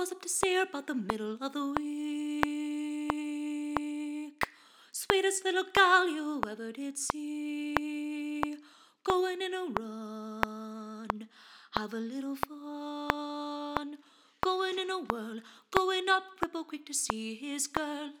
Goes up to see her about the middle of the week. Sweetest little gal you ever did see. Going in a run, have a little fun. Going in a whirl, going up Cripple Creek to see his girl.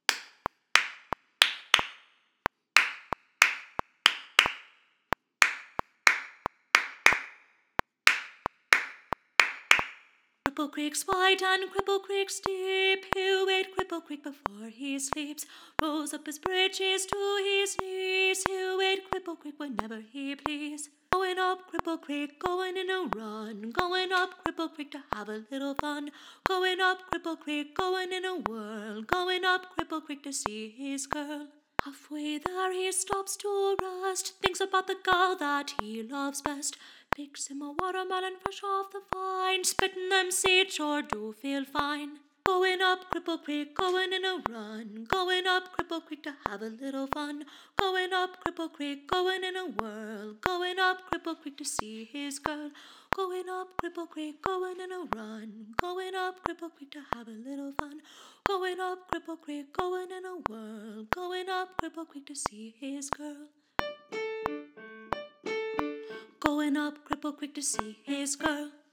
Cripple Creek's wide and Cripple Creek's deep. He'll wade Cripple Creek before he sleeps. Rolls up his britches to his knees. He'll wade Cripple Creek whenever he please. Going up Cripple Creek, going in a run. Going up Cripple Creek to have a little fun. Going up Cripple Creek, going in a whirl. Going up Cripple Creek to see his girl. Halfway there he stops to rest. Thinks about the girl that he loves best. Picks him a watermelon fresh off the vine. Spitting them seeds sure do feel fine. Going up Cripple Creek, going in a run. Going up Cripple Creek to have a little fun. Going up Cripple Creek, going in a whirl. Going up Cripple Creek to see his girl. Going up Cripple Creek, going in a run. Going up Cripple Creek to have a little fun. Going up Cripple Creek, going in a whirl. Going up Cripple Creek to see his girl. Going up Cripple Creek to see his girl.